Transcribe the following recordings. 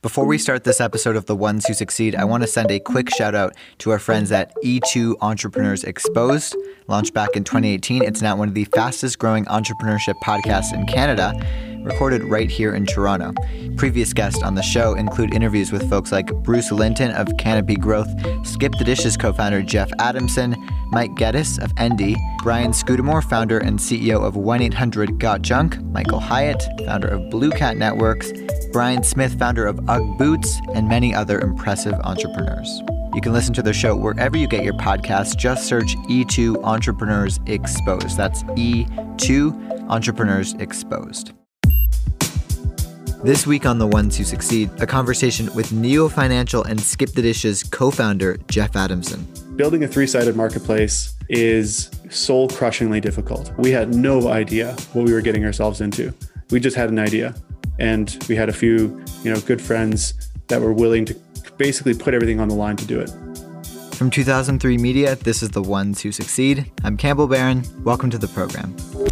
Before we start this episode of The Ones Who Succeed, I want to send a quick shout out to our friends at E2 Entrepreneurs Exposed. Launched back in 2018, it's now one of the fastest growing entrepreneurship podcasts in Canada, recorded right here in Toronto. Previous guests on the show include interviews with folks like Bruce Linton of Canopy Growth, Skip the Dishes co-founder Jeff Adamson, Mike Geddes of Endy, Brian Scudamore, founder and CEO of 1-800-GOT-JUNK, Michael Hyatt, founder of Blue Cat Networks, Brian Smith, founder of UGG Boots, and many other impressive entrepreneurs. You can listen to their show wherever you get your podcasts. Just search E2 Entrepreneurs Exposed. That's E2 Entrepreneurs Exposed. This week on The Ones Who Succeed, a conversation with Neo Financial and Skip the Dishes co-founder Jeff Adamson. Building a three-sided marketplace is soul-crushingly difficult. We had no idea what we were getting ourselves into. We just had an idea. And we had a few, good friends that were willing to basically put everything on the line to do it. From 2003 Media, this is The Ones Who Succeed. I'm Campbell Barron. Welcome to the program.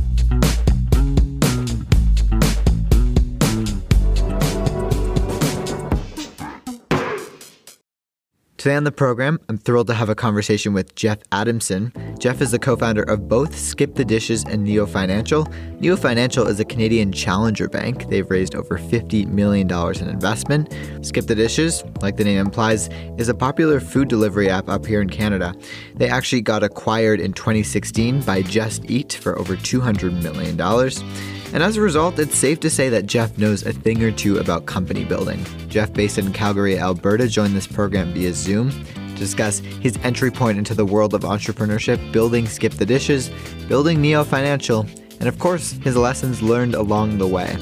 Today on the program, I'm thrilled to have a conversation with Jeff Adamson. Jeff is the co-founder of both Skip the Dishes and Neo Financial. Neo Financial is a Canadian challenger bank. They've raised over $50 million in investment. Skip the Dishes, like the name implies, is a popular food delivery app up here in Canada. They actually got acquired in 2016 by Just Eat for over $200 million. And as a result, it's safe to say that Jeff knows a thing or two about company building. Jeff, based in Calgary, Alberta, joined this program via Zoom to discuss his entry point into the world of entrepreneurship, building Skip the Dishes, building Neo Financial, and of course, his lessons learned along the way.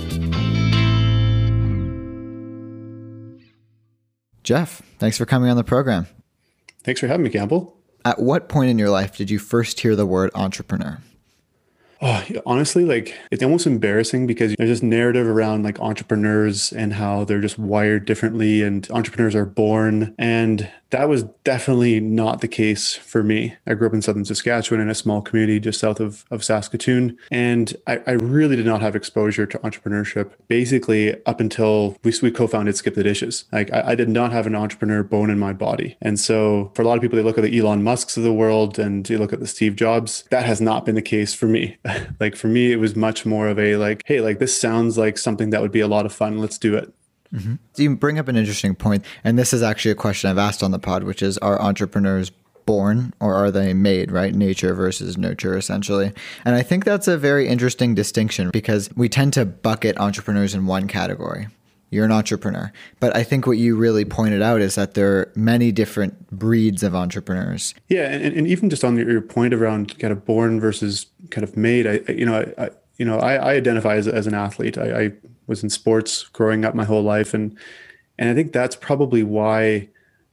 Jeff, thanks for coming on the program. Thanks for having me, Campbell. At what point in your life did you first hear the word entrepreneur? Oh, honestly, it's almost embarrassing because there's this narrative around entrepreneurs and how they're just wired differently and entrepreneurs are born. And that was definitely not the case for me. I grew up in southern Saskatchewan in a small community just south of Saskatoon. And I really did not have exposure to entrepreneurship basically up until we co-founded Skip the Dishes. I did not have an entrepreneur bone in my body. And so for a lot of people, they look at the Elon Musks of the world and you look at the Steve Jobs. That has not been the case for me. For me, it was much more of a hey, this sounds like something that would be a lot of fun. Let's do it. Mm-hmm. So you bring up an interesting point, and this is actually a question I've asked on the pod, which is, are entrepreneurs born or are they made, right? Nature versus nurture, essentially. And I think that's a very interesting distinction because we tend to bucket entrepreneurs in one category. You're an entrepreneur. But I think what you really pointed out is that there are many different breeds of entrepreneurs. Yeah, and even just on your point around kind of born versus kind of made, I identify as an athlete. I was in sports growing up my whole life, and I think that's probably why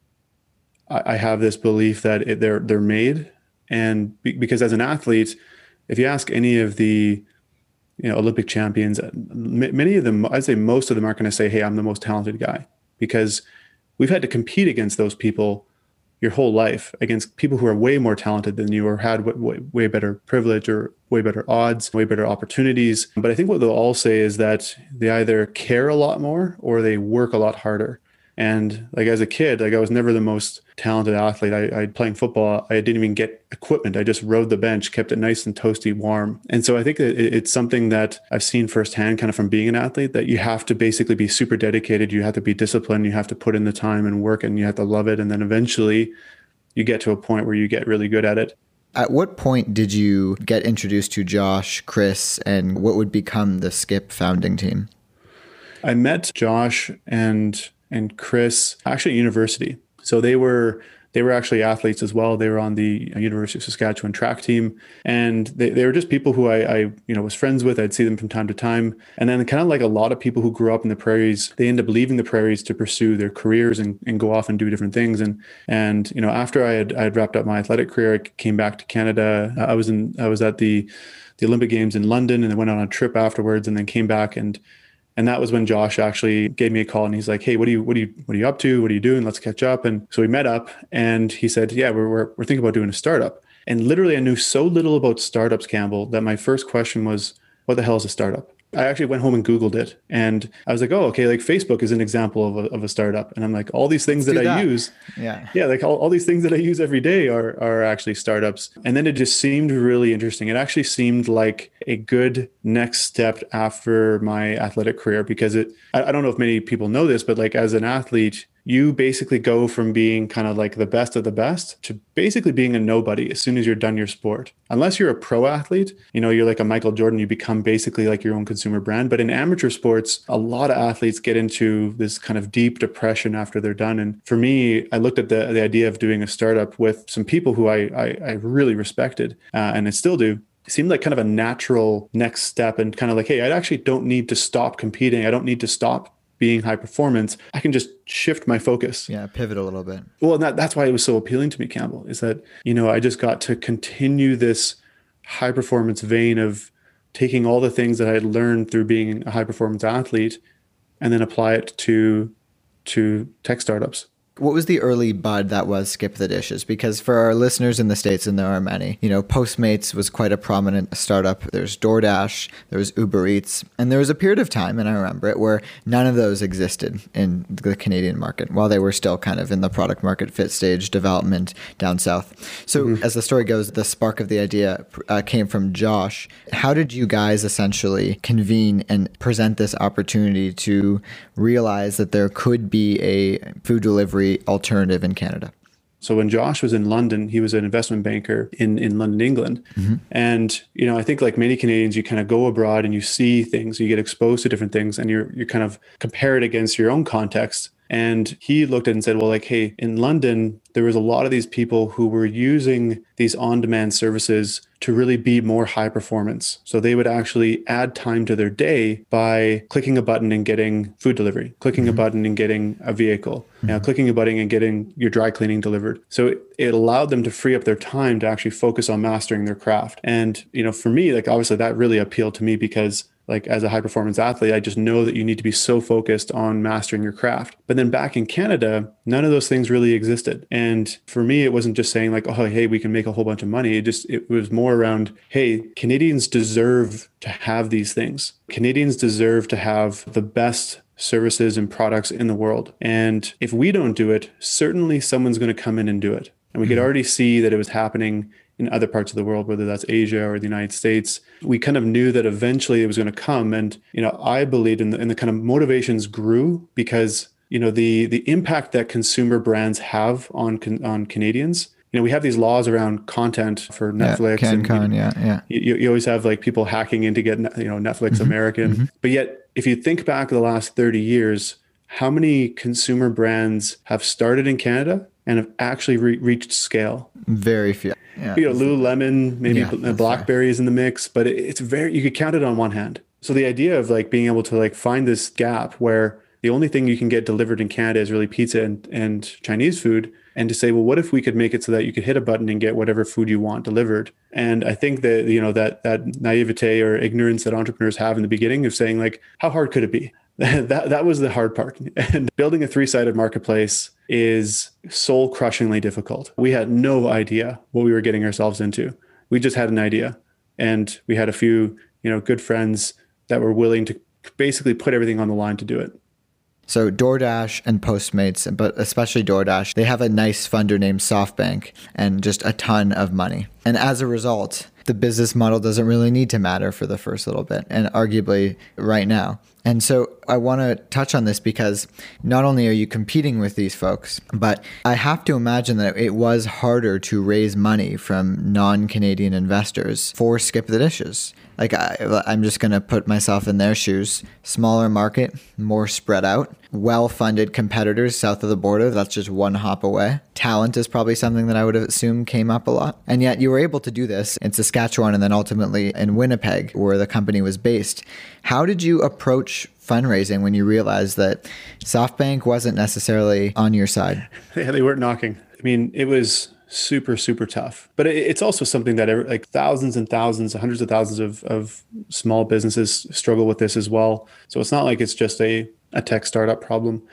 I have this belief that they're made. And because as an athlete, if you ask any of the Olympic champions, many of them, I'd say most of them aren't going to say, hey, I'm the most talented guy, because we've had to compete against those people your whole life, against people who are way more talented than you or had way better privilege or way better odds, way better opportunities. But I think what they'll all say is that they either care a lot more or they work a lot harder. And as a kid, I was never the most talented athlete. I playing football, I didn't even get equipment. I just rode the bench, kept it nice and toasty warm. And so I think that it's something that I've seen firsthand kind of from being an athlete, that you have to basically be super dedicated. You have to be disciplined. You have to put in the time and work, and you have to love it. And then eventually you get to a point where you get really good at it. At what point did you get introduced to Josh, Chris, and what would become the Skip founding team? I met Josh and Chris actually at university. So they were actually athletes as well. They were on the University of Saskatchewan track team, and they were just people who I was friends with. I'd see them from time to time. And then kind of like a lot of people who grew up in the prairies, they end up leaving the prairies to pursue their careers and go off and do different things. And after I had wrapped up my athletic career, I came back to Canada. I was at the Olympic Games in London, and I went on a trip afterwards, and then came back and that was when Josh actually gave me a call, and he's like, hey, what are you up to? What are you doing? Let's catch up. And so we met up, and he said, yeah, we're thinking about doing a startup. And literally I knew so little about startups, Campbell, that my first question was, what the hell is a startup? I actually went home and Googled it, and I was like, oh, okay, like Facebook is an example of a startup. And I'm like, all these things Let's that do I that. use, Yeah. yeah, like all these things that I use every day are actually startups. And then it just seemed really interesting. It actually seemed like a good next step after my athletic career, because I don't know if many people know this, but like as an athlete, you basically go from being kind of like the best of the best to basically being a nobody as soon as you're done your sport. Unless you're a pro athlete, you're like a Michael Jordan, you become basically like your own consumer brand. But in amateur sports, a lot of athletes get into this kind of deep depression after they're done. And for me, I looked at the idea of doing a startup with some people who I really respected, and I still do. It seemed like kind of a natural next step, and kind of like, hey, I actually don't need to stop competing. I don't need to stop being high performance. I can just shift my focus. Yeah, pivot a little bit. Well, that's why it was so appealing to me, Campbell, is that, I just got to continue this high performance vein of taking all the things that I had learned through being a high performance athlete and then apply it to tech startups. What was the early bud that was Skip the Dishes? Because for our listeners in the States, and there are many, Postmates was quite a prominent startup. There's DoorDash, there's Uber Eats, and there was a period of time, and I remember it, where none of those existed in the Canadian market while they were still kind of in the product market fit stage development down south. So as the story goes, the spark of the idea came from Josh. How did you guys essentially convene and present this opportunity to realize that there could be a food delivery alternative in Canada? So when Josh was in London, he was an investment banker in London, England. And, I think like many Canadians, you kind of go abroad and you see things, you get exposed to different things, and you kind of compare it against your own context. And he looked at it and said, well, like, hey, in London, there was a lot of these people who were using these on-demand services to really be more high performance. So they would actually add time to their day by clicking a button and getting food delivery, clicking a button and getting a vehicle, clicking a button and getting your dry cleaning delivered. So it allowed them to free up their time to actually focus on mastering their craft. And, for me, like, obviously that really appealed to me because, like, as a high performance athlete, I just know that you need to be so focused on mastering your craft. But then back in Canada, none of those things really existed. And for me, it wasn't just saying like, oh, hey, we can make a whole bunch of money. It was more around, hey, Canadians deserve to have these things. Canadians deserve to have the best services and products in the world. And if we don't do it, certainly someone's going to come in and do it. And we could already see that it was happening in other parts of the world, whether that's Asia or the United States. We kind of knew that eventually it was going to come. And, I believed in the kind of motivations grew because, the impact that consumer brands have on Canadians. We have these laws around content for Netflix. You always have like people hacking in to get, Netflix American. But yet, if you think back the last 30 years, how many consumer brands have started in Canada and have actually reached scale? Very few. Yeah. Lululemon, maybe BlackBerry's in the mix, but it's you could count it on one hand. So the idea of like being able to like find this gap where the only thing you can get delivered in Canada is really pizza and Chinese food, and to say, well, what if we could make it so that you could hit a button and get whatever food you want delivered? And I think that, that naivete or ignorance that entrepreneurs have in the beginning of saying like, how hard could it be? That was the hard part. And building a three-sided marketplace is soul-crushingly difficult. We had no idea what we were getting ourselves into. We just had an idea. And we had a few, good friends that were willing to basically put everything on the line to do it. So DoorDash and Postmates, but especially DoorDash, they have a nice funder named SoftBank and just a ton of money. And as a result, the business model doesn't really need to matter for the first little bit, and arguably right now. And so I want to touch on this because not only are you competing with these folks, but I have to imagine that it was harder to raise money from non-Canadian investors for Skip the Dishes. Like I'm just going to put myself in their shoes. Smaller market, more spread out, well-funded competitors south of the border. That's just one hop away. Talent is probably something that I would assume came up a lot. And yet you were able to do this in Saskatchewan and then ultimately in Winnipeg, where the company was based. How did you approach fundraising when you realized that SoftBank wasn't necessarily on your side? Yeah, they weren't knocking. I mean, it was super, super tough. But it's also something that like thousands and thousands, hundreds of thousands of small businesses struggle with this as well. So it's not like it's just a tech startup problem.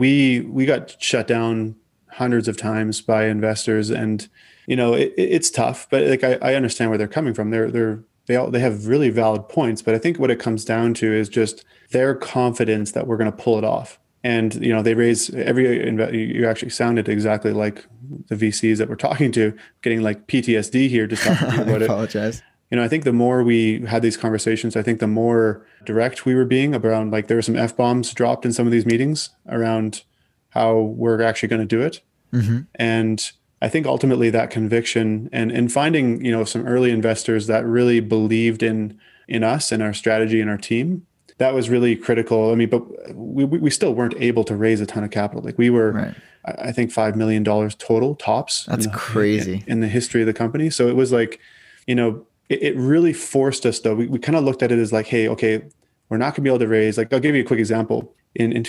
We got shut down hundreds of times by investors, and it's tough. But like I understand where they're coming from. They're they have really valid points, but I think what it comes down to is just their confidence that we're going to pull it off. And they raise you actually sounded exactly like the VCs that we're talking to, getting like PTSD here just talking about I apologize. it. I think the more we had these conversations, I think the more direct we were being around, like, there were some F-bombs dropped in some of these meetings around how we're actually going to do it. Mm-hmm. And I think ultimately that conviction and finding, some early investors that really believed in us and our strategy and our team, that was really critical. I mean, but we still weren't able to raise a ton of capital. Like, we were, Right. I think $5 million total tops. That's crazy in the history of the company. So it was like, it really forced us, though. We kind of looked at it as like, hey, okay, we're not gonna be able to raise. Like, I'll give you a quick example. In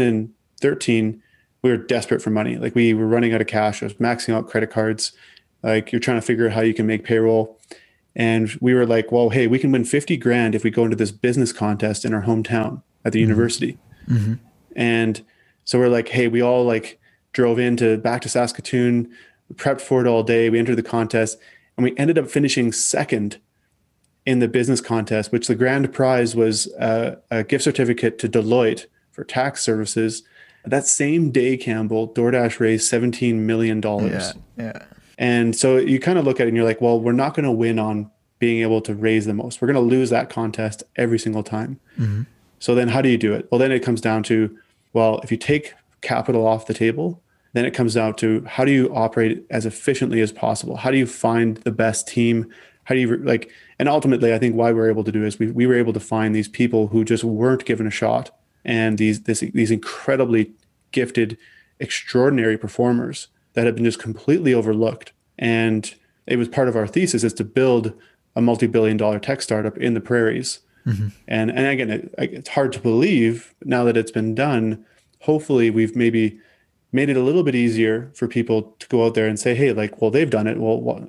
2013, we were desperate for money. Like, we were running out of cash. I was maxing out credit cards. Like, you're trying to figure out how you can make payroll. And we were like, well, hey, we can win 50 grand if we go into this business contest in our hometown at the university. Mm-hmm. And so we're like, hey, we all like drove back to Saskatoon, we prepped for it all day. We entered the contest, and we ended up finishing second in the business contest, which the grand prize was a gift certificate to Deloitte for tax services. That same day, Campbell, DoorDash raised $17 million. Yeah. And so you kind of look at it and you're like, well, we're not going to win on being able to raise the most. We're going to lose that contest every single time. Mm-hmm. So then how do you do it? Well, then it comes down to, well, if you take capital off the table, then it comes down to, how do you operate as efficiently as possible? How do you find the best team? How do you and ultimately, I think why we're able to do is we were able to find these people who just weren't given a shot, and these incredibly gifted, extraordinary performers that have been just completely overlooked. And it was part of our thesis, is to build a multi-billion-dollar tech startup in the prairies. Mm-hmm. And again, it's hard to believe now that it's been done. Hopefully we've maybe made it a little bit easier for people to go out there and say, hey, like, well, they've done it. Well,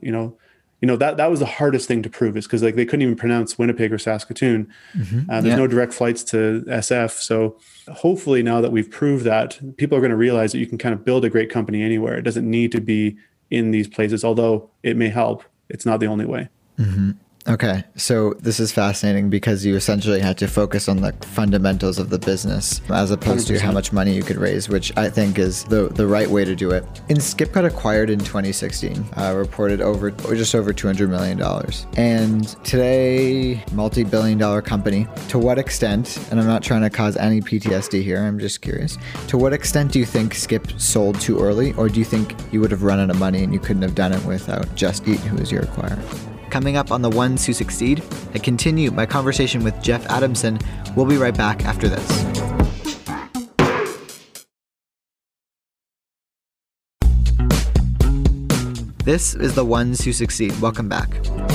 that was the hardest thing to prove, is because, like, they couldn't even pronounce Winnipeg or Saskatoon. Mm-hmm. There's no direct flights to SF. So hopefully now that we've proved that, people are going to realize that you can kind of build a great company anywhere. It doesn't need to be in these places, although it may help. It's not the only way. Mm-hmm. Okay, so this is fascinating because you essentially had to focus on the fundamentals of the business as opposed 100%. To how much money you could raise, which I think is the right way to do it. And Skip got acquired in 2016, reported just over $200 million. And today, multi-billion-dollar company. To what extent, and I'm not trying to cause any PTSD here, I'm just curious, to what extent do you think Skip sold too early, or do you think you would have run out of money and you couldn't have done it without Just Eat, who is your acquirer? Coming up on The Ones Who Succeed, I continue my conversation with Jeff Adamson. We'll be right back after this. This is The Ones Who Succeed. Welcome back.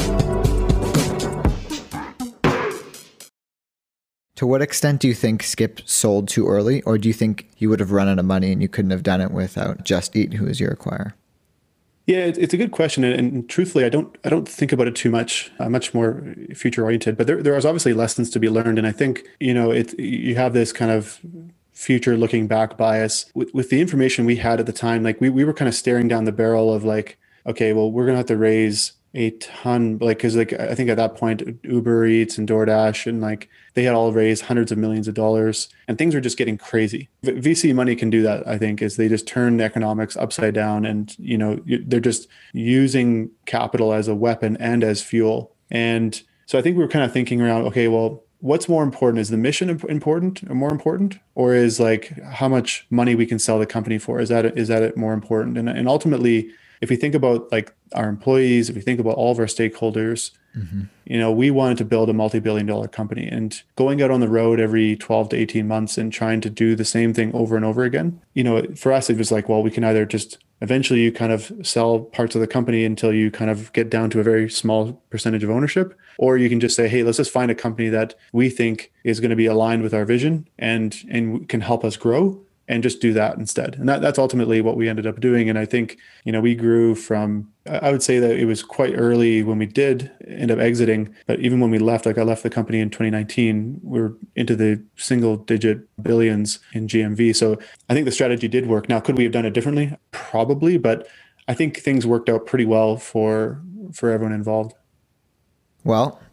To what extent do you think Skip sold too early, or do you think you would have run out of money and you couldn't have done it without Just Eat, who is your acquirer? Yeah, it's a good question, and truthfully, I don't think about it too much. I'm much more future oriented, but there is obviously lessons to be learned, and I think you have this kind of future looking back bias with the information we had at the time. Like, we were kind of staring down the barrel of, like, okay, well, we're gonna have to raise a ton, like, because, like, I think at that point Uber Eats and DoorDash and, like, they had all raised hundreds of millions of dollars, and things were just getting crazy. VC money can do that, I think, is they just turn the economics upside down, and they're just using capital as a weapon and as fuel. And so I think we were kind of thinking around, okay, well, what's more important? Is the mission important or more important, or is, like, how much money we can sell the company for? Is that it more important? And ultimately, if we think about, like, our employees, if we think about all of our stakeholders, mm-hmm. We wanted to build a multi-billion-dollar company, and going out on the road every 12 to 18 months and trying to do the same thing over and over again, for us, it was like, well, we can either just eventually you kind of sell parts of the company until you kind of get down to a very small percentage of ownership, or you can just say, hey, let's just find a company that we think is going to be aligned with our vision and can help us grow, and just do that instead. And that's ultimately what we ended up doing. And I think, we grew from, I would say that it was quite early when we did end up exiting, but even when we left, like, I left the company in 2019, we were into the single digit billions in GMV. So I think the strategy did work. Now, could we have done it differently? Probably, but I think things worked out pretty well for everyone involved. Well,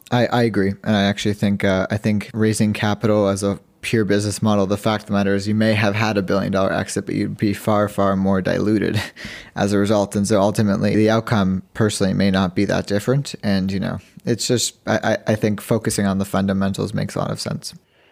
I agree. And I think raising capital as a pure business model, the fact of the matter is you may have had $1 billion exit, but you'd be far, far more diluted as a result. And so ultimately the outcome personally may not be that different. And, it's just, I think focusing on the fundamentals makes a lot of sense.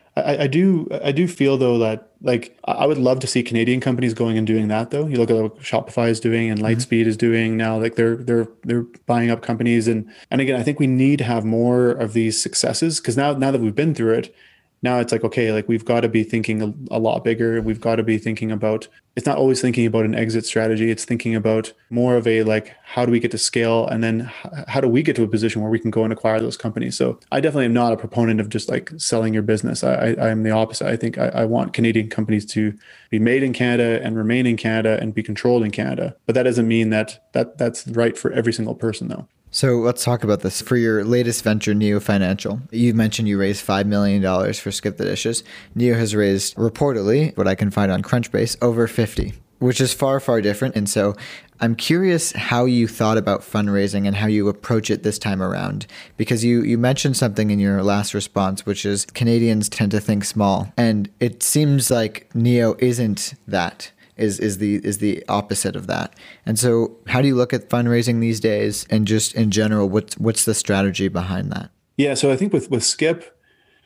I do feel though that like I would love to see Canadian companies going and doing that though. You look at what Shopify is doing and Lightspeed is doing now, like they're buying up companies and again, I think we need to have more of these successes because now that we've been through it, now it's like, okay, like we've got to be thinking a lot bigger. We've got to be thinking about, it's not always thinking about an exit strategy. It's thinking about more of a, like, how do we get to scale? And then how do we get to a position where we can go and acquire those companies? So I definitely am not a proponent of just like selling your business. I am the opposite. I think I want Canadian companies to be made in Canada and remain in Canada and be controlled in Canada. But that doesn't mean that's right for every single person though. So let's talk about this. For your latest venture, Neo Financial, you mentioned you raised $5 million for Skip the Dishes. Neo has raised, reportedly, what I can find on Crunchbase, over 50, which is far, far different. And so I'm curious how you thought about fundraising and how you approach it this time around, because you mentioned something in your last response, which is Canadians tend to think small. And it seems like Neo isn't that. Is the opposite of that. And so how do you look at fundraising these days, and just in general, what's the strategy behind that? Yeah, so I think with Skip,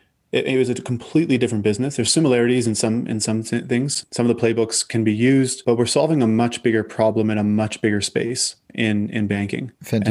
it was a completely different business. There's similarities in some things. Some of the playbooks can be used, but we're solving a much bigger problem in a much bigger space in banking. Fintech.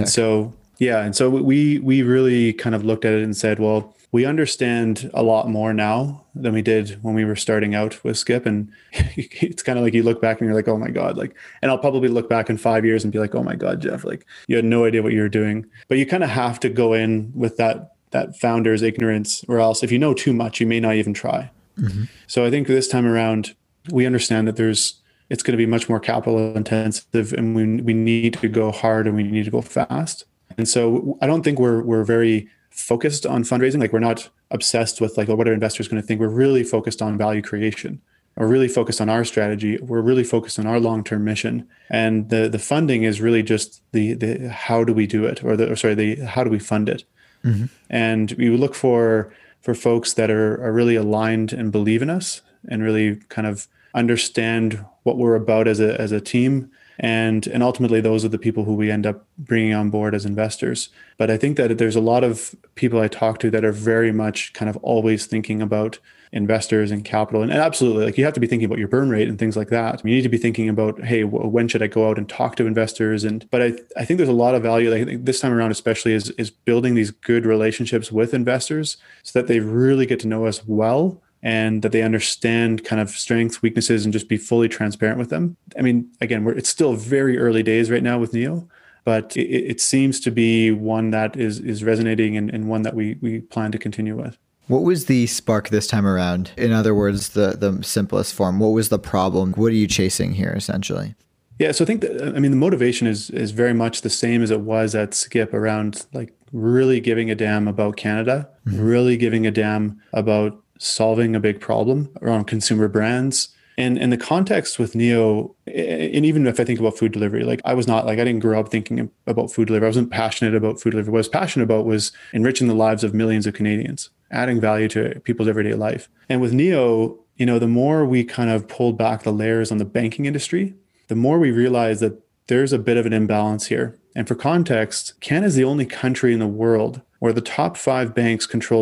And so we really kind of looked at it and said, well, we understand a lot more now than we did when we were starting out with Skip. And it's kind of like you look back and you're like, oh my God, like, and I'll probably look back in 5 years and be like, oh my God, Jeff, like you had no idea what you were doing. But you kind of have to go in with that founder's ignorance, or else if you know too much, you may not even try. Mm-hmm. So I think this time around, we understand that it's going to be much more capital intensive, and we need to go hard and we need to go fast. And so I don't think we're very focused on fundraising. Like we're not obsessed with like, what are investors going to think? We're really focused on value creation. We're really focused on our strategy. We're really focused on our long-term mission. And the funding is really just the how do we do it, the how do we fund it? Mm-hmm. And we would look for folks that are really aligned and believe in us and really kind of understand what we're about as a team. And ultimately, those are the people who we end up bringing on board as investors. But I think that there's a lot of people I talk to that are very much kind of always thinking about investors and capital. And absolutely, like you have to be thinking about your burn rate and things like that. You need to be thinking about, hey, when should I go out and talk to investors? But I think there's a lot of value, like this time around especially, is building these good relationships with investors so that they really get to know us well, and that they understand kind of strengths, weaknesses, and just be fully transparent with them. I mean, again, it's still very early days right now with Neo, but it seems to be one that is resonating and one that we plan to continue with. What was the spark this time around? In other words, the simplest form, what was the problem? What are you chasing here, essentially? Yeah, so I think that, the motivation is very much the same as it was at Skip, around like really giving a damn about Canada, mm-hmm. really giving a damn about solving a big problem around consumer brands. And in the context with Neo, and even if I think about food delivery, like I didn't grow up thinking about food delivery. I wasn't passionate about food delivery. What I was passionate about was enriching the lives of millions of Canadians, adding value to people's everyday life. And with Neo, the more we kind of pulled back the layers on the banking industry, the more we realized that there's a bit of an imbalance here. And for context, Canada is the only country in the world where the top 5 banks control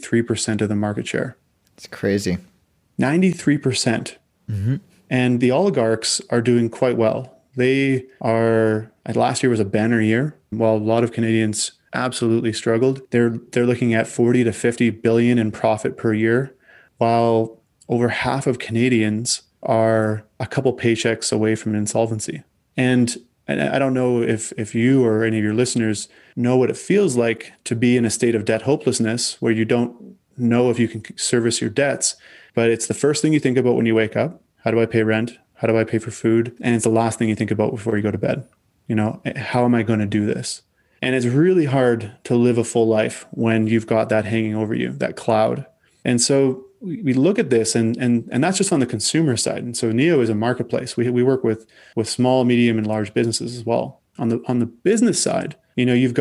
93% of the market share. It's crazy. 93%. Mm-hmm. And the oligarchs are doing quite well. Last year was a banner year. While a lot of Canadians absolutely struggled, they're looking at 40 to 50 billion in profit per year, while over half of Canadians are a couple paychecks away from insolvency. And I don't know if you or any of your listeners know what it feels like to be in a state of debt hopelessness where you don't know if you can service your debts, but it's the first thing you think about when you wake up. How do I pay rent? How do I pay for food? And it's the last thing you think about before you go to bed. How am I going to do this? And it's really hard to live a full life when you've got that hanging over you, that cloud. And so we look at this and that's just on the consumer side. And so Neo is a marketplace. We work with small, medium, and large businesses as well. On the business side, you've got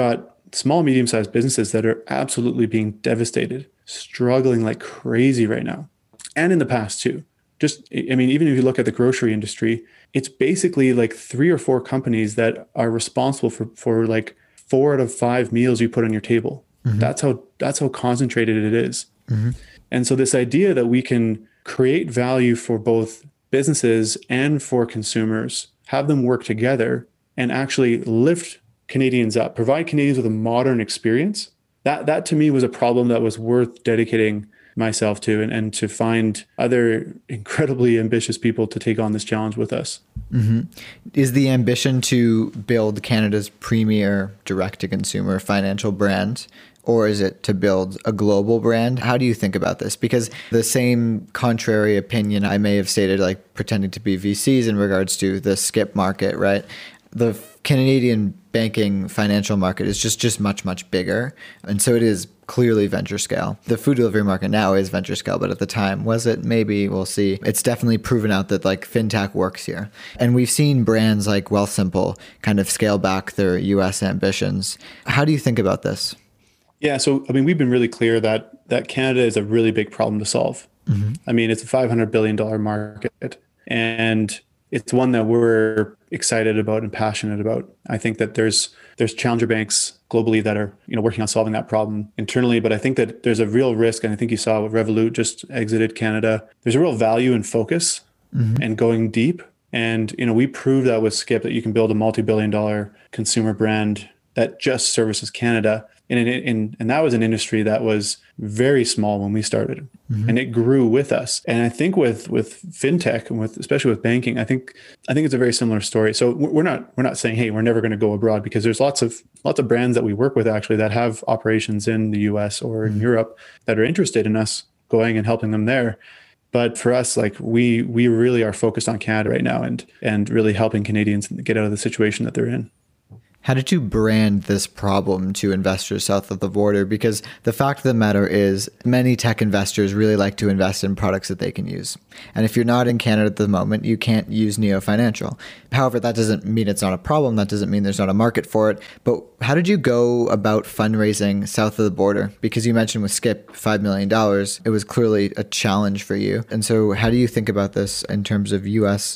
small, medium-sized businesses that are absolutely being devastated, struggling like crazy right now. And in the past too. Even if you look at the grocery industry, it's basically like 3 or 4 companies that are responsible for like 4 out of 5 meals you put on your table. Mm-hmm. That's how concentrated it is. Mm-hmm. And so this idea that we can create value for both businesses and for consumers, have them work together and actually lift Canadians up, provide Canadians with a modern experience, that to me was a problem that was worth dedicating myself to, and to find other incredibly ambitious people to take on this challenge with us. Mm-hmm. Is the ambition to build Canada's premier direct-to-consumer financial brand, or is it to build a global brand? How do you think about this? Because the same contrary opinion I may have stated, like pretending to be VCs in regards to the skip market, right? The Canadian banking financial market is just much, much bigger. And so it is clearly venture scale. The food delivery market now is venture scale, but at the time, was it? Maybe, we'll see. It's definitely proven out that like fintech works here. And we've seen brands like Wealthsimple kind of scale back their US ambitions. How do you think about this? Yeah, so we've been really clear that Canada is a really big problem to solve. Mm-hmm. It's a $500 billion market, and it's one that we're excited about and passionate about. I think that there's challenger banks globally that are working on solving that problem internally, but I think that there's a real risk, and I think you saw Revolut just exited Canada. There's a real value in focus and going deep, and we proved that with Skip, that you can build a multi-billion-dollar consumer brand that just services Canada. And that was an industry that was very small when we started, and it grew with us. And I think with fintech and especially with banking, I think it's a very similar story. So we're not saying, hey, we're never going to go abroad, because there's lots of brands that we work with actually that have operations in the US or in Europe that are interested in us going and helping them there. But for us, like we really are focused on Canada right now and really helping Canadians get out of the situation that they're in. How did you brand this problem to investors south of the border? Because the fact of the matter is many tech investors really like to invest in products that they can use. And if you're not in Canada at the moment, you can't use Neo Financial. However, that doesn't mean it's not a problem. That doesn't mean there's not a market for it. But how did you go about fundraising south of the border? Because you mentioned with Skip, $5 million, it was clearly a challenge for you. And so how do you think about this in terms of US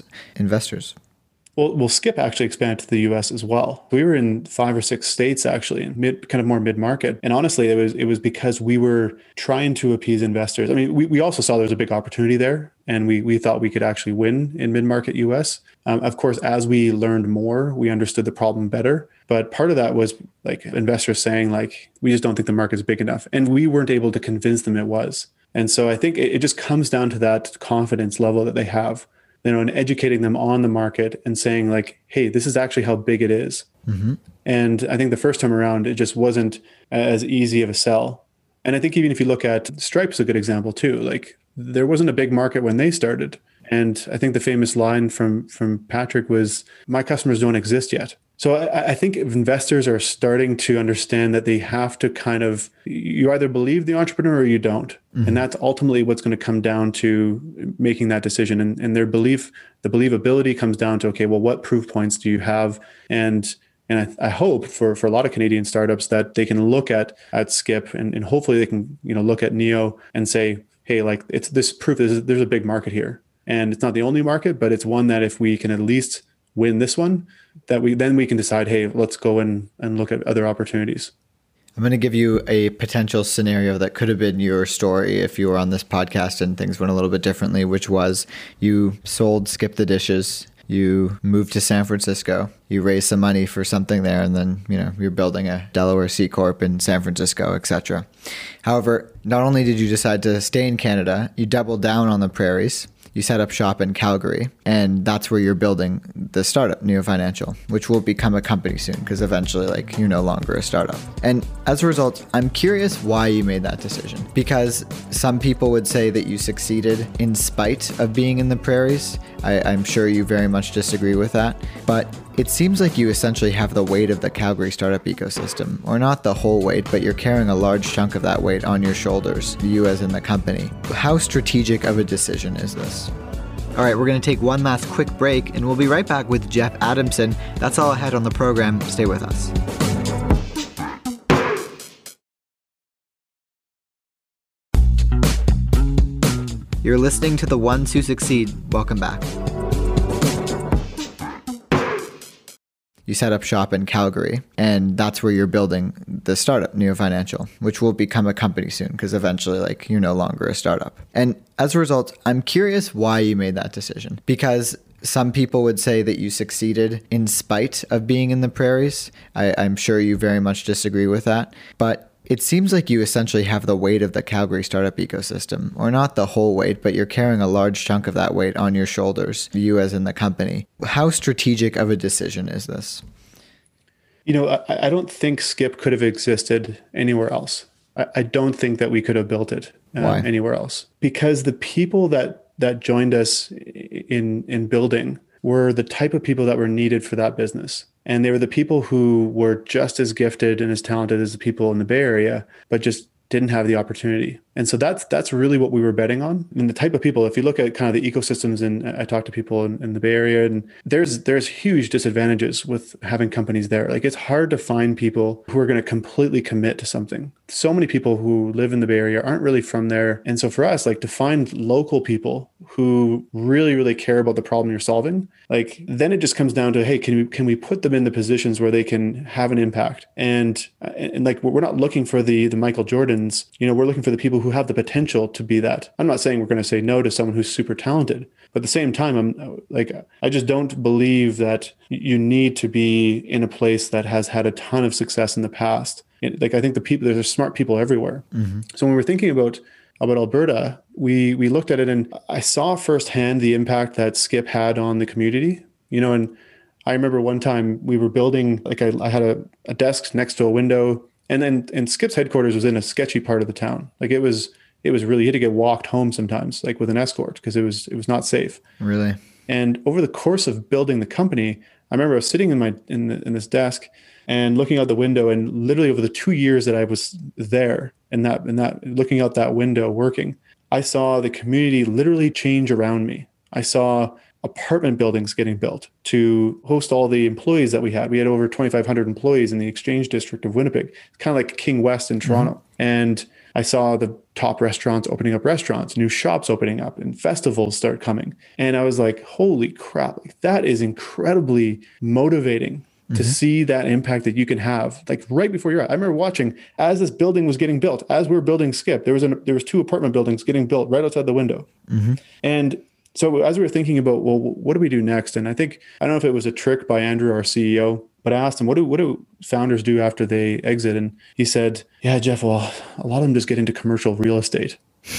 investors? Skip actually expanded to the US as well. We were in 5 or 6 states actually, kind of more mid-market. And honestly, it was because we were trying to appease investors. We also saw there was a big opportunity there, and we thought we could actually win in mid-market US. Of course, as we learned more, we understood the problem better. But part of that was like investors saying like, we just don't think the market is big enough. And we weren't able to convince them it was. And so I think it just comes down to that confidence level that they have, and educating them on the market and saying like, hey, this is actually how big it is. Mm-hmm. And I think the first time around, it just wasn't as easy of a sell. And I think even if you look at Stripe is a good example too, like there wasn't a big market when they started. And I think the famous line from Patrick was, my customers don't exist yet. So I think if investors are starting to understand that they have to you either believe the entrepreneur or you don't. Mm-hmm. And that's ultimately what's going to come down to making that decision. And the believability comes down to, okay, well, what proof points do you have? And I hope for a lot of Canadian startups that they can look at Skip and hopefully they can, look at Neo and say, hey, like it's this proof, there's a big market here. And it's not the only market, but it's one that if we can at least win this one, that we can decide, hey, let's go and look at other opportunities. I'm going to give you a potential scenario that could have been your story if you were on this podcast and things went a little bit differently, which was you sold Skip the Dishes, you moved to San Francisco, you raised some money for something there, and then you're building a Delaware C Corp in San Francisco, etc. However, not only did you decide to stay in Canada, you doubled down on the prairies. You set up shop in Calgary, and that's where you're building the startup, Neo Financial, which will become a company soon because eventually, you're no longer a startup. And as a result, I'm curious why you made that decision. Because some people would say that you succeeded in spite of being in the prairies. I'm sure you very much disagree with that. But it seems like you essentially have the weight of the Calgary startup ecosystem, or not the whole weight, but you're carrying a large chunk of that weight on your shoulders, you as in the company. How strategic of a decision is this? All right, we're going to take one last quick break, and we'll be right back with Jeff Adamson. That's all I had on the program. Stay with us. You're listening to The Ones Who Succeed. Welcome back. You set up shop in Calgary, and that's where you're building the startup, Neo Financial, which will become a company soon because eventually, you're no longer a startup. And as a result, I'm curious why you made that decision. Because some people would say that you succeeded in spite of being in the prairies. I'm sure you very much disagree with that. But it seems like you essentially have the weight of the Calgary startup ecosystem, or not the whole weight, but you're carrying a large chunk of that weight on your shoulders, you as in the company. How strategic of a decision is this? I don't think Skip could have existed anywhere else. I don't think that we could have built it anywhere else, because the people that joined us in building were the type of people that were needed for that business. And they were the people who were just as gifted and as talented as the people in the Bay Area, but just didn't have the opportunity. And so that's really what we were betting on. And the type of people, if you look at kind of the ecosystems, and I talk to people in the Bay Area, and there's huge disadvantages with having companies there. It's hard to find people who are going to completely commit to something. So many people who live in the Bay Area aren't really from there. And so for us, to find local people who really, really care about the problem you're solving, then it just comes down to, hey, can we put them in the positions where they can have an impact? And we're not looking for the Michael Jordans, we're looking for the people who have the potential to be that. I'm not saying we're going to say no to someone who's super talented, but at the same time, I just don't believe that you need to be in a place that has had a ton of success in the past. I think there's smart people everywhere. Mm-hmm. So when we're thinking about Alberta, we looked at it, and I saw firsthand the impact that Skip had on the community, and I remember one time we were building, I had a desk next to a window, and Skip's headquarters was in a sketchy part of the town. It was really, you had to get walked home sometimes, with an escort, because it was not safe. Really? And over the course of building the company, I remember I was sitting in this desk and looking out the window, and literally over the 2 years that I was there and that looking out that window working, I saw the community literally change around me. I saw apartment buildings getting built to host all the employees that we had. We had over 2,500 employees in the Exchange District of Winnipeg. It's kind of like King West in Toronto. Mm-hmm. And I saw the top restaurants opening up restaurants, new shops opening up, and festivals start coming. And I was like, holy crap, that is incredibly motivating to see that impact that you can have, right before your eyes. I remember watching as this building was getting built, as we were building Skip, there was 2 apartment buildings getting built right outside the window. Mm-hmm. And so as we were thinking about, well, what do we do next? And I don't know if it was a trick by Andrew, our CEO, but I asked him, what do founders do after they exit? And he said, yeah, Jeff, well, a lot of them just get into commercial real estate.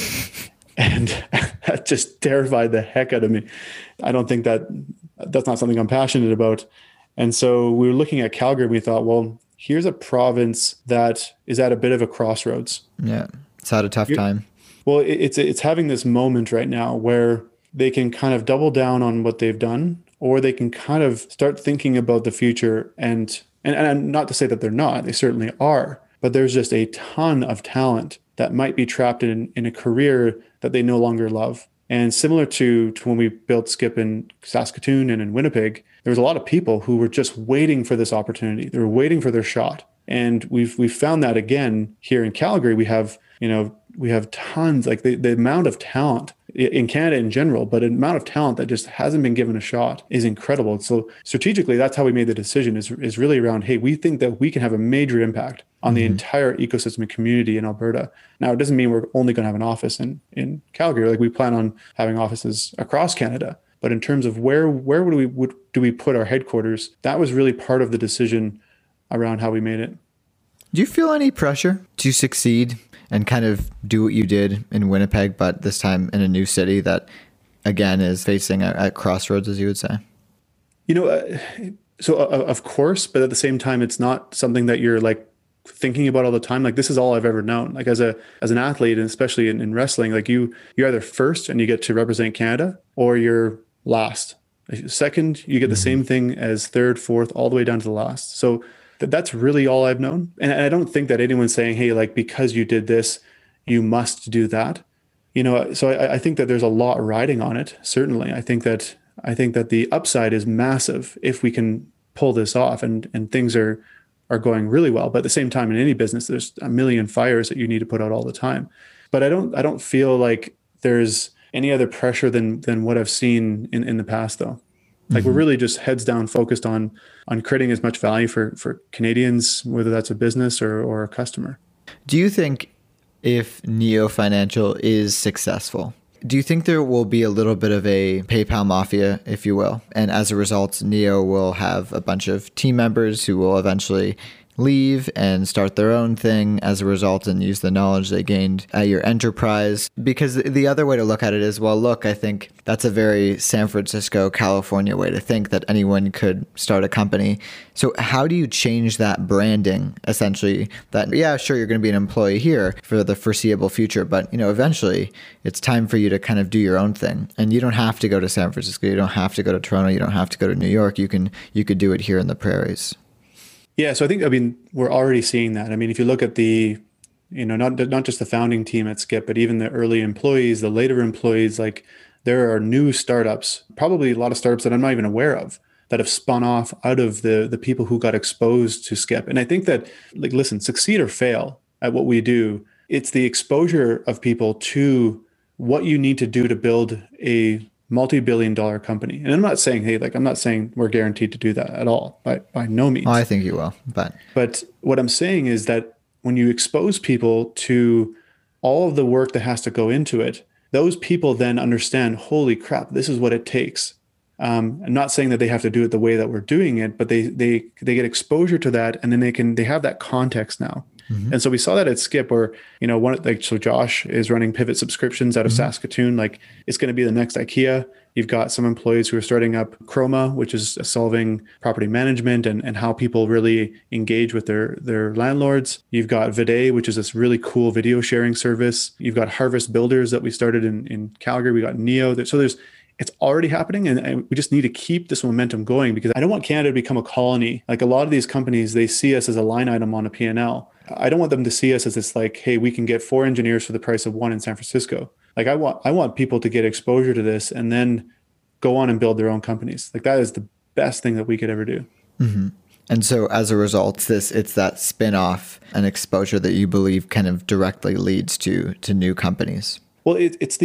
And that just terrified the heck out of me. I don't think that's not something I'm passionate about. And so we were looking at Calgary, and we thought, well, here's a province that is at a bit of a crossroads. Yeah, it's had a tough time. Well, it's having this moment right now where they can kind of double down on what they've done, or they can kind of start thinking about the future. And not to say that they're not, they certainly are, but there's just a ton of talent that might be trapped in a career that they no longer love. And similar to when we built Skip in Saskatoon and in Winnipeg, there was a lot of people who were just waiting for this opportunity. They were waiting for their shot. And we've found that again here in Calgary. We have tons, the amount of talent in Canada in general, but an amount of talent that just hasn't been given a shot is incredible. So strategically, that's how we made the decision, is really around, hey, we think that we can have a major impact on the entire ecosystem and community in Alberta. Now, it doesn't mean we're only going to have an office in Calgary. We plan on having offices across Canada. But in terms of where do we put our headquarters, that was really part of the decision around how we made it. Do you feel any pressure to succeed and kind of do what you did in Winnipeg, but this time in a new city that, again, is facing a crossroads, as you would say? So of course, but at the same time, it's not something that you're thinking about all the time. This is all I've ever known. As an athlete, and especially in wrestling, you're either first and you get to represent Canada, or you're last. Second, you get the same thing as third, fourth, all the way down to the last. So that's really all I've known. And I don't think that anyone's saying, hey, because you did this, you must do that. So I think that there's a lot riding on it. Certainly. I think that the upside is massive if we can pull this off, and things are going really well. But at the same time, in any business, there's a million fires that you need to put out all the time. But I don't feel like there's any other pressure than what I've seen in the past, though. Like, we're really just heads down focused on creating as much value for Canadians, whether that's a business or a customer. Do you think if Neo Financial is successful, do you think there will be a little bit of a PayPal mafia, if you will? And as a result, Neo will have a bunch of team members who will eventually leave and start their own thing as a result and use the knowledge they gained at your enterprise? Because the other way to look at it is, well, look, I think that's a very San Francisco, California way to think, that anyone could start a company. So how do you change that branding, essentially, that, yeah, sure, you're going to be an employee here for the foreseeable future, but, eventually it's time for you to kind of do your own thing. And you don't have to go to San Francisco. You don't have to go to Toronto. You don't have to go to New York. You could do it here in the prairies. Yeah, so I think, we're already seeing that. If you look at the, not just the founding team at Skip, but even the early employees, the later employees, like, there are new startups, probably a lot of startups that I'm not even aware of, that have spun off out of the people who got exposed to Skip. And I think that, like, listen, succeed or fail at what we do, it's the exposure of people to what you need to do to build a multi-billion-dollar company. And I'm not saying, I'm not saying we're guaranteed to do that at all, by no means. Oh, I think you will, but what I'm saying is that when you expose people to all of the work that has to go into it, those people then understand, holy crap, this is what it takes. I'm not saying that they have to do it the way that we're doing it, but they get exposure to that, and then they have that context now. Mm-hmm. And so we saw that at Skip, where, so Josh is running Pivot Subscriptions out of Saskatoon. Like, it's going to be the next IKEA. You've got some employees who are starting up Chroma, which is solving property management and how people really engage with their landlords. You've got Vide, which is this really cool video sharing service. You've got Harvest Builders that we started in Calgary. We got Neo. So it's already happening, and we just need to keep this momentum going, because I don't want Canada to become a colony. Like, a lot of these companies, they see us as a line item on a P&L. I don't want them to see us as this, like, hey, we can get 4 engineers for the price of 1 in San Francisco. Like, I want people to get exposure to this and then go on and build their own companies. Like, that is the best thing that we could ever do. Mm-hmm. And so as a result, it's that spin-off and exposure that you believe kind of directly leads to new companies. Well, it's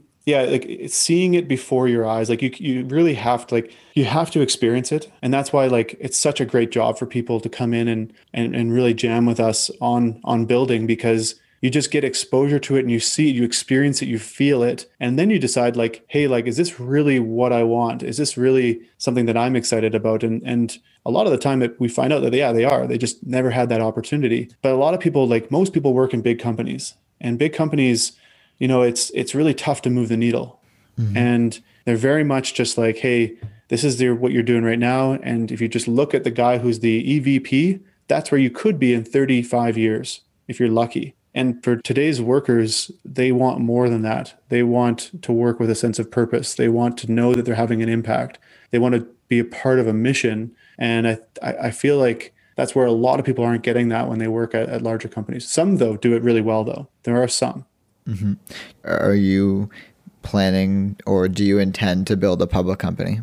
seeing it before your eyes. Like, you really have to, you have to experience it. And that's why, it's such a great job for people to come in and really jam with us on building, because you just get exposure to it, and you see it, you experience it, you feel it. And then you decide, hey, is this really what I want? Is this really something that I'm excited about? And a lot of the time we find out that, yeah, they are. They just never had that opportunity. But a lot of people, most people, work in big companies, and big companies, it's really tough to move the needle. Mm-hmm. And they're very much just like, hey, this is what you're doing right now. And if you just look at the guy who's the EVP, that's where you could be in 35 years, if you're lucky. And for today's workers, they want more than that. They want to work with a sense of purpose. They want to know that they're having an impact. They want to be a part of a mission. And I feel like that's where a lot of people aren't getting that when they work at larger companies. Some, though, do it really well, though. There are some. Mm-hmm. Are you planning, or do you intend to build a public company?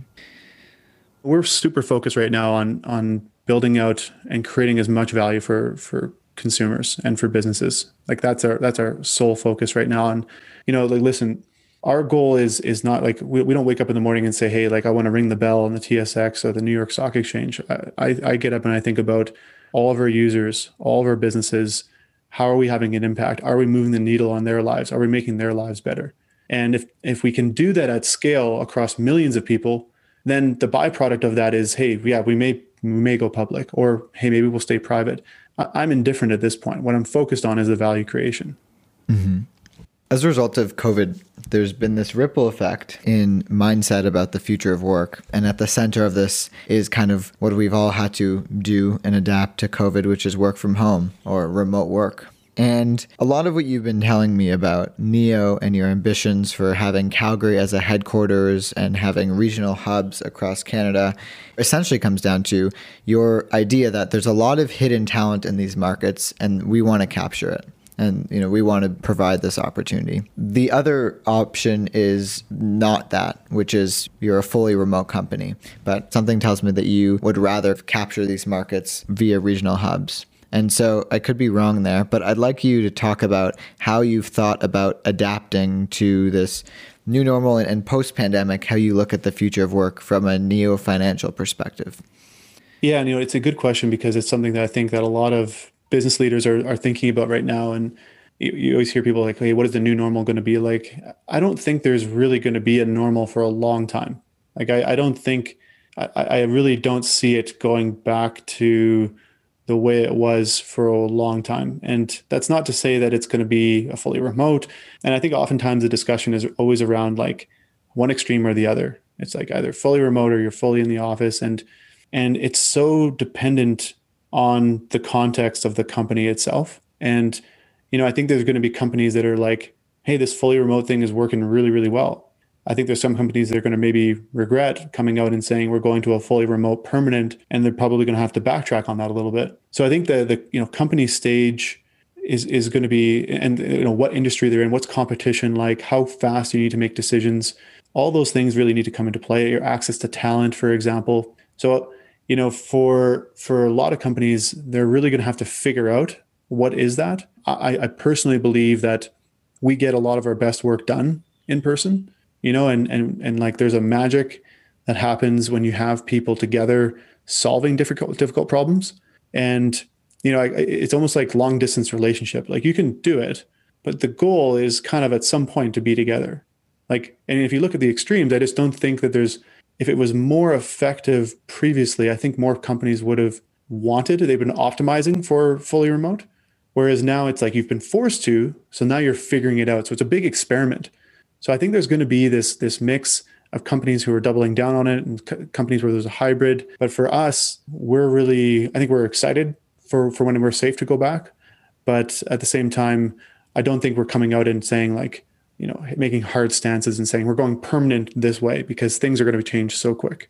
We're super focused right now on building out and creating as much value for consumers and for businesses. That's our sole focus right now. And listen, our goal is not we don't wake up in the morning and say, hey, I want to ring the bell on the TSX or the New York Stock Exchange. I get up and I think about all of our users, all of our businesses. How are we having an impact? Are we moving the needle on their lives? Are we making their lives better? And if we can do that at scale across millions of people, then the byproduct of that is, hey, yeah, we may go public, or hey, maybe we'll stay private. I'm indifferent at this point. What I'm focused on is the value creation. Mm-hmm. As a result of COVID, there's been this ripple effect in mindset about the future of work. And at the center of this is kind of what we've all had to do and adapt to COVID, which is work from home or remote work. And a lot of what you've been telling me about Neo and your ambitions for having Calgary as a headquarters and having regional hubs across Canada essentially comes down to your idea that there's a lot of hidden talent in these markets, and we want to capture it. And, we want to provide this opportunity. The other option is not that, which is you're a fully remote company. But something tells me that you would rather capture these markets via regional hubs. And so I could be wrong there, but I'd like you to talk about how you've thought about adapting to this new normal and post-pandemic, how you look at the future of work from a Neo Financial perspective. Yeah, and it's a good question because it's something that I think that a lot of business leaders are thinking about right now. And you always hear people like, hey, what is the new normal going to be like? I don't think there's really going to be a normal for a long time. Like, I don't think, I really don't see it going back to the way it was for a long time. And that's not to say that it's going to be a fully remote. And I think oftentimes the discussion is always around like one extreme or the other. It's like either fully remote or you're fully in the office. And it's so dependent on the context of the company itself. And, I think there's going to be companies that are like, hey, this fully remote thing is working really, really well. I think there's some companies that are going to maybe regret coming out and saying we're going to a fully remote permanent, and they're probably going to have to backtrack on that a little bit. So I think the company stage is going to be, and what industry they're in, what's competition like, how fast you need to make decisions. All those things really need to come into play. Your access to talent, for example. So for a lot of companies, they're really going to have to figure out what is that. I personally believe that we get a lot of our best work done in person, and like there's a magic that happens when you have people together solving difficult problems. And, it's almost like long distance relationship. Like you can do it, but the goal is kind of at some point to be together. Like, and if you look at the extremes, I just don't think that if it was more effective previously, I think more companies would have they've been optimizing for fully remote. Whereas now it's like you've been forced to, so now you're figuring it out. So it's a big experiment. So I think there's going to be this mix of companies who are doubling down on it and companies where there's a hybrid. But for us, I think we're excited for when we're safe to go back. But at the same time, I don't think we're coming out and saying like, making hard stances and saying we're going permanent this way because things are going to change so quick.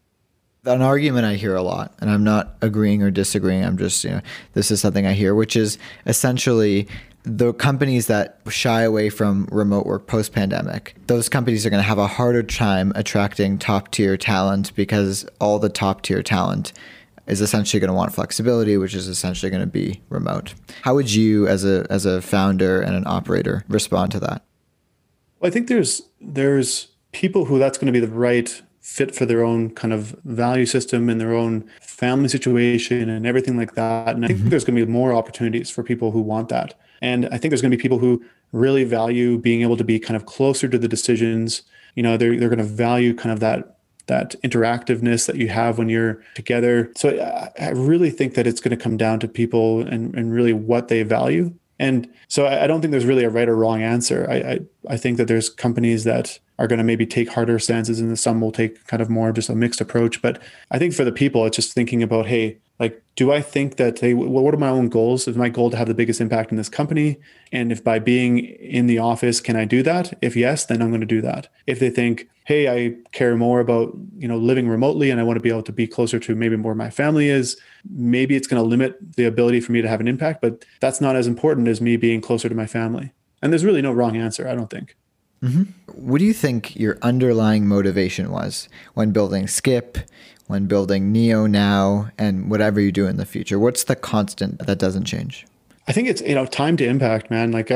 An argument I hear a lot, and I'm not agreeing or disagreeing, I'm just, this is something I hear, which is essentially the companies that shy away from remote work post-pandemic, those companies are going to have a harder time attracting top-tier talent because all the top-tier talent is essentially going to want flexibility, which is essentially going to be remote. How would you, as a founder and an operator, respond to that? Well, I think there's people who that's going to be the right fit for their own kind of value system and their own family situation and everything like that. And I think there's going to be more opportunities for people who want that. And I think there's going to be people who really value being able to be kind of closer to the decisions. They're going to value kind of that interactiveness that you have when you're together. So I really think that it's going to come down to people and really what they value. And so I don't think there's really a right or wrong answer. I think that there's companies that are going to maybe take harder stances and some will take kind of more just a mixed approach. But I think for the people, it's just thinking about, hey, like, do I think that, hey, what are my own goals? Is my goal to have the biggest impact in this company? And if by being in the office, can I do that? If yes, then I'm going to do that. If they think, hey, I care more about, living remotely and I want to be able to be closer to maybe where my family is, maybe it's going to limit the ability for me to have an impact, but that's not as important as me being closer to my family. And there's really no wrong answer, I don't think. Mm-hmm. What do you think your underlying motivation was when building Skip, when building Neo now, and whatever you do in the future? What's the constant that doesn't change? I think it's, time to impact, man. Like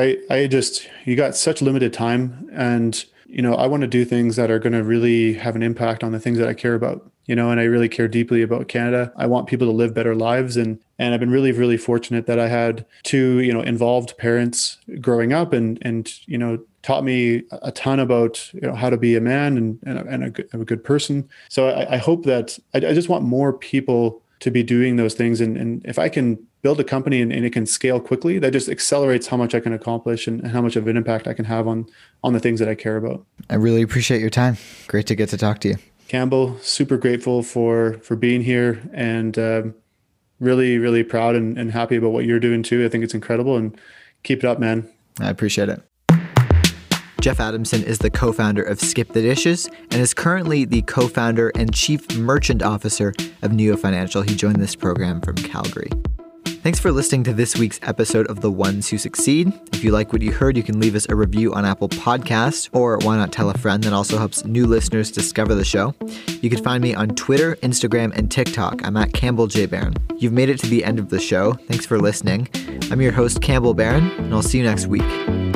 you got such limited time and, I want to do things that are going to really have an impact on the things that I care about, and I really care deeply about Canada. I want people to live better lives. And I've been really, really fortunate that I had two, involved parents growing up and taught me a ton about, how to be a man and a good person. So I hope that I just want more people to be doing those things. And if I can build a company and it can scale quickly, that just accelerates how much I can accomplish and how much of an impact I can have on the things that I care about. I really appreciate your time. Great to get to talk to you. Campbell, super grateful for being here and really, really proud and happy about what you're doing too. I think it's incredible and keep it up, man. I appreciate it. Jeff Adamson is the co-founder of Skip the Dishes and is currently the co-founder and chief merchant officer of Neo Financial. He joined this program from Calgary. Thanks for listening to this week's episode of The Ones Who Succeed. If you like what you heard, you can leave us a review on Apple Podcasts, or why not tell a friend? That also helps new listeners discover the show. You can find me on Twitter, Instagram, and TikTok. I'm at Campbell J. Barron. You've made it to the end of the show. Thanks for listening. I'm your host, Campbell Barron, and I'll see you next week.